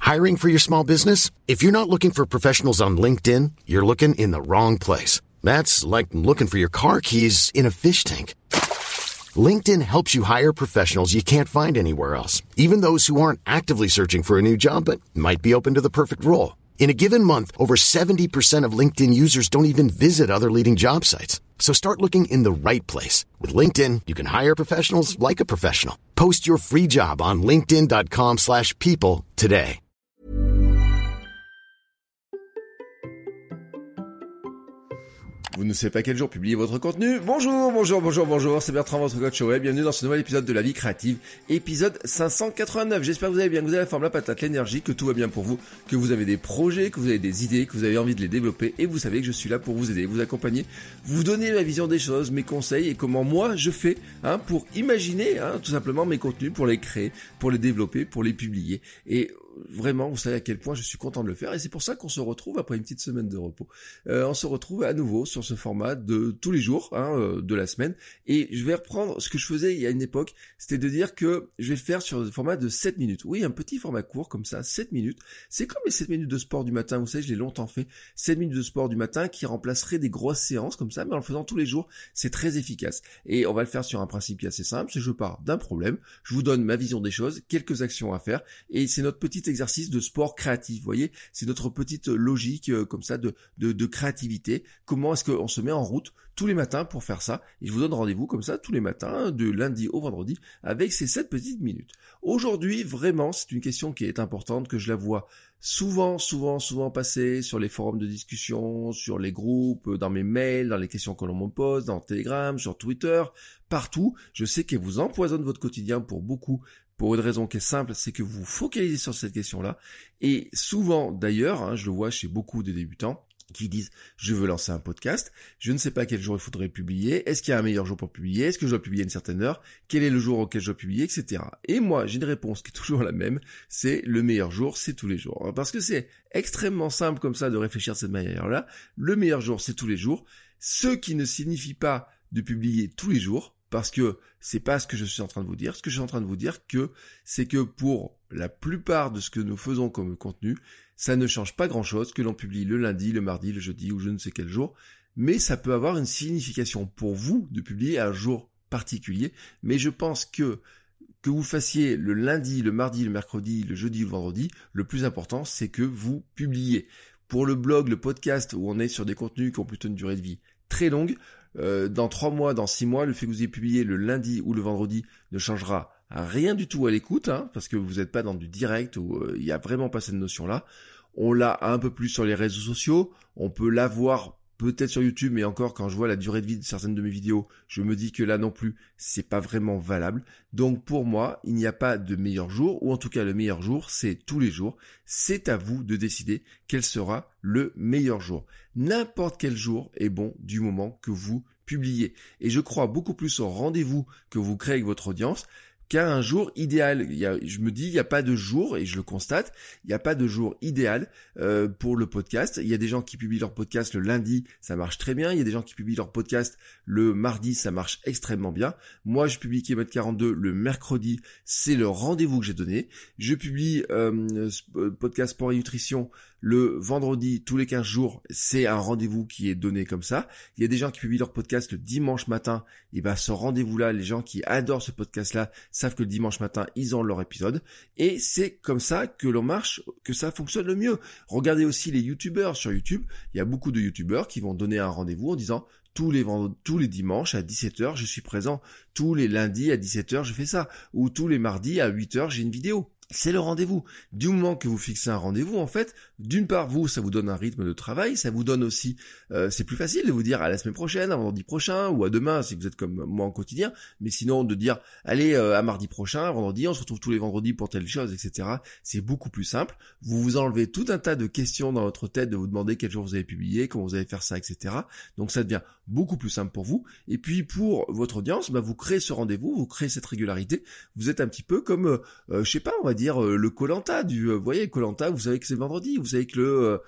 Hiring for your small business? If you're not looking for professionals on LinkedIn, you're looking in the wrong place. That's like looking for your car keys in a fish tank. LinkedIn helps you hire professionals you can't find anywhere else, even those who aren't actively searching for a new job but might be open to the perfect role. In a given month, over 70% of LinkedIn users don't even visit other leading job sites. So start looking in the right place. With LinkedIn, you can hire professionals like a professional. Post your free job on linkedin.com/people today. Vous ne savez pas quel jour publier votre contenu? Bonjour, c'est Bertrand, votre coach web. Bienvenue dans ce nouvel épisode de La Vie Créative, épisode 589. J'espère que vous allez bien, que vous avez la forme, la patate, l'énergie, que tout va bien pour vous, que vous avez des projets, que vous avez des idées, que vous avez envie de les développer, et vous savez que je suis là pour vous aider, vous accompagner, vous donner ma vision des choses, mes conseils et comment moi je fais pour imaginer tout simplement mes contenus, pour les créer, pour les développer, pour les publier. Et vraiment, vous savez à quel point je suis content de le faire, et c'est pour ça qu'on se retrouve après une petite semaine de repos. On se retrouve à nouveau sur ce format de tous les jours de la semaine, et je vais reprendre ce que je faisais il y a une époque, c'était de dire que je vais le faire sur un format de 7 minutes. Oui, un petit format court comme ça, 7 minutes. C'est comme les 7 minutes de sport du matin, vous savez, je l'ai longtemps fait. 7 minutes de sport du matin qui remplacerait des grosses séances comme ça, mais en le faisant tous les jours, c'est très efficace. Et on va le faire sur un principe qui est assez simple, c'est que je pars d'un problème, je vous donne ma vision des choses, quelques actions à faire, et c'est notre petit exercice de sport créatif, vous voyez, c'est notre petite logique comme ça de créativité. Comment est-ce qu'on se met en route tous les matins pour faire ça, et je vous donne rendez-vous comme ça tous les matins, de lundi au vendredi, avec ces 7 petites minutes. Aujourd'hui, vraiment, c'est une question qui est importante, que je la vois souvent passer sur les forums de discussion, sur les groupes, dans mes mails, dans les questions que l'on me pose, dans Telegram, sur Twitter, partout. Je sais qu'elle vous empoisonne votre quotidien pour beaucoup, pour une raison qui est simple, c'est que vous focalisez sur cette question-là. Et souvent, d'ailleurs, je le vois chez beaucoup de débutants, qui disent « je veux lancer un podcast, je ne sais pas quel jour il faudrait publier, est-ce qu'il y a un meilleur jour pour publier, est-ce que je dois publier à une certaine heure, quel est le jour auquel je dois publier, etc. » Et moi, j'ai une réponse qui est toujours la même, c'est le meilleur jour, c'est tous les jours. Parce que c'est extrêmement simple comme ça de réfléchir de cette manière-là. Le meilleur jour, c'est tous les jours. Ce qui ne signifie pas de publier tous les jours, parce que c'est pas ce que je suis en train de vous dire. Ce que je suis en train de vous dire, c'est que pour la plupart de ce que nous faisons comme contenu, ça ne change pas grand-chose que l'on publie le lundi, le mardi, le jeudi ou je ne sais quel jour, mais ça peut avoir une signification pour vous de publier un jour particulier. Mais je pense que vous fassiez le lundi, le mardi, le mercredi, le jeudi ou le vendredi, le plus important, c'est que vous publiez. Pour le blog, le podcast, où on est sur des contenus qui ont plutôt une durée de vie très longue, dans 3 mois, dans 6 mois, le fait que vous ayez publié le lundi ou le vendredi ne changera rien du tout à l'écoute, parce que vous n'êtes pas dans du direct où il n'y a vraiment pas cette notion-là. On l'a un peu plus sur les réseaux sociaux, on peut l'avoir peut-être sur YouTube, mais encore quand je vois la durée de vie de certaines de mes vidéos, je me dis que là non plus, c'est pas vraiment valable. Donc pour moi, il n'y a pas de meilleur jour, ou en tout cas le meilleur jour, c'est tous les jours. C'est à vous de décider quel sera le meilleur jour. N'importe quel jour est bon du moment que vous publiez. Et je crois beaucoup plus au rendez-vous que vous créez avec votre audience qu'à un jour idéal. Je me dis, il n'y a pas de jour, et je le constate, il n'y a pas de jour idéal pour le podcast. Il y a des gens qui publient leur podcast le lundi, ça marche très bien. Il y a des gens qui publient leur podcast le mardi, ça marche extrêmement bien. Moi, je publie Kilomètre 42 le mercredi, c'est le rendez-vous que j'ai donné. Je publie podcast Sport et Nutrition le vendredi tous les 15 jours, c'est un rendez-vous qui est donné comme ça. Il y a des gens qui publient leur podcast le dimanche matin, et ce rendez-vous-là, les gens qui adorent ce podcast-là savent que le dimanche matin, ils ont leur épisode, et c'est comme ça que l'on marche, que ça fonctionne le mieux. Regardez aussi les youtubeurs sur YouTube, il y a beaucoup de youtubeurs qui vont donner un rendez-vous en disant tous les dimanches à 17h, je suis présent, tous les lundis à 17h, je fais ça, ou tous les mardis à 8h, j'ai une vidéo. C'est le rendez-vous. Du moment que vous fixez un rendez-vous, en fait, d'une part, ça vous donne un rythme de travail, ça vous donne aussi, c'est plus facile de vous dire à la semaine prochaine, à vendredi prochain, ou à demain, si vous êtes comme moi en quotidien, mais sinon de dire, allez, à mardi prochain, à vendredi, on se retrouve tous les vendredis pour telle chose, etc. C'est beaucoup plus simple. Vous vous enlevez tout un tas de questions dans votre tête, de vous demander quel jour vous allez publier, comment vous allez faire ça, etc. Donc ça devient beaucoup plus simple pour vous. Et puis pour votre audience, vous créez ce rendez-vous, vous créez cette régularité, vous êtes un petit peu comme, je sais pas, on va dire le Koh-Lanta vous voyez, Koh-Lanta, vous savez que c'est le vendredi, vous savez que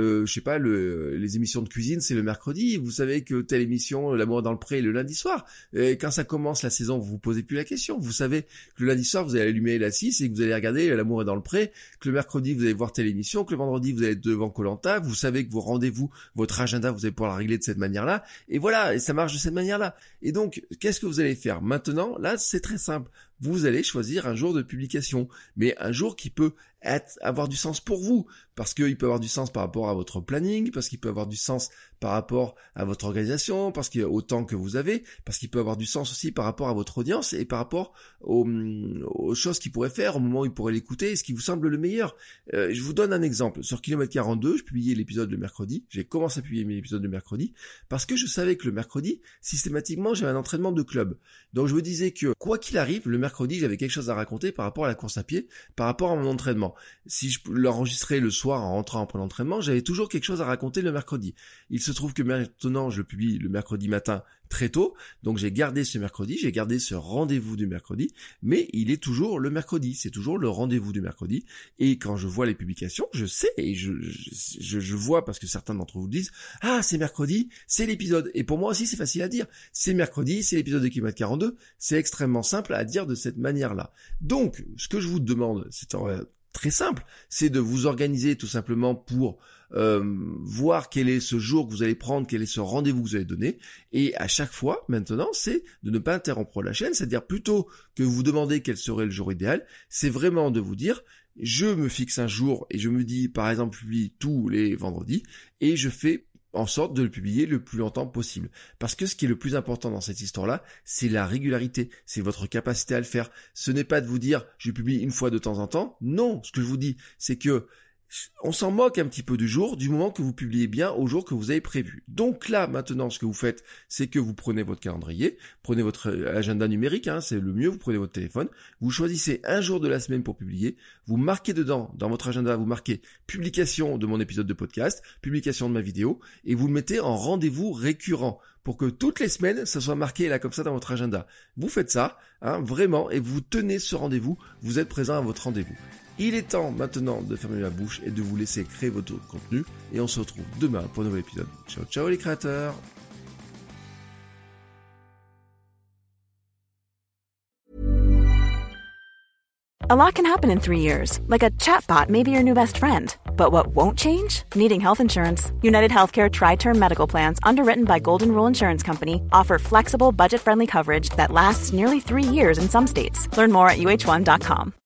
les émissions de cuisine c'est le mercredi, vous savez que telle émission L'amour est dans le pré le lundi soir. Et quand ça commence la saison, vous vous posez plus la question. Vous savez que le lundi soir vous allez allumer la 6 et que vous allez regarder L'amour est dans le pré, que le mercredi vous allez voir telle émission, que le vendredi vous allez être devant Koh-Lanta, vous savez que vos rendez-vous, votre agenda, vous allez pouvoir le régler de cette manière-là, et voilà, et ça marche de cette manière-là. Et donc, qu'est-ce que vous allez faire maintenant? Là, c'est très simple. Vous allez choisir un jour de publication, mais un jour qui peut avoir du sens pour vous, parce qu'il peut avoir du sens par rapport à votre planning, parce qu'il peut avoir du sens par rapport à votre organisation, parce qu'il y a autant que vous avez, parce qu'il peut avoir du sens aussi par rapport à votre audience et par rapport aux choses qu'il pourrait faire au moment où il pourrait l'écouter et ce qui vous semble le meilleur. Je vous donne un exemple. Sur Kilomètre 42, je publiais l'épisode le mercredi. J'ai commencé à publier mes épisodes le mercredi parce que je savais que le mercredi, systématiquement, j'avais un entraînement de club. Donc je me disais que quoi qu'il arrive, le mercredi, j'avais quelque chose à raconter par rapport à la course à pied, par rapport à mon entraînement. Si je l'enregistrais le soir en rentrant après l'entraînement, j'avais toujours quelque chose à raconter le mercredi. Il se trouve que maintenant, je le publie le mercredi matin très tôt, donc j'ai gardé ce mercredi, j'ai gardé ce rendez-vous du mercredi, mais il est toujours le mercredi, c'est toujours le rendez-vous du mercredi, et quand je vois les publications, je sais, et je vois, parce que certains d'entre vous disent, ah, c'est mercredi, c'est l'épisode, et pour moi aussi c'est facile à dire, c'est mercredi, c'est l'épisode de Kilomètre 42, c'est extrêmement simple à dire de cette manière-là. Donc, ce que je vous demande, c'est très simple, c'est de vous organiser tout simplement pour voir quel est ce jour que vous allez prendre, quel est ce rendez-vous que vous allez donner, et à chaque fois, maintenant, c'est de ne pas interrompre la chaîne, c'est-à-dire plutôt que vous demandez quel serait le jour idéal, c'est vraiment de vous dire, je me fixe un jour, et je me dis, par exemple, je publie tous les vendredis, et je fais en sorte de le publier le plus longtemps possible. Parce que ce qui est le plus important dans cette histoire-là, c'est la régularité, c'est votre capacité à le faire. Ce n'est pas de vous dire, je publie une fois de temps en temps. Non, ce que je vous dis, c'est que on s'en moque un petit peu du jour, du moment que vous publiez bien au jour que vous avez prévu. Donc là, maintenant, ce que vous faites, c'est que vous prenez votre calendrier, prenez votre agenda numérique, c'est le mieux, vous prenez votre téléphone, vous choisissez un jour de la semaine pour publier, vous marquez dedans, dans votre agenda, vous marquez publication de mon épisode de podcast, publication de ma vidéo, et vous le mettez en rendez-vous récurrent, pour que toutes les semaines, ça soit marqué là comme ça dans votre agenda. Vous faites ça, vraiment, et vous tenez ce rendez-vous, vous êtes présent à votre rendez-vous. Il est temps maintenant de fermer la bouche et de vous laisser créer votre contenu, et on se retrouve demain pour un nouvel épisode. Ciao ciao les créateurs. A lot can happen in 3 years, like a chatbot may be your new best friend. But what won't change? Needing health insurance. United Healthcare Tri-Term Medical Plans, underwritten by Golden Rule Insurance Company, offer flexible, budget-friendly coverage that lasts nearly 3 years in some states. Learn more at uh1.com.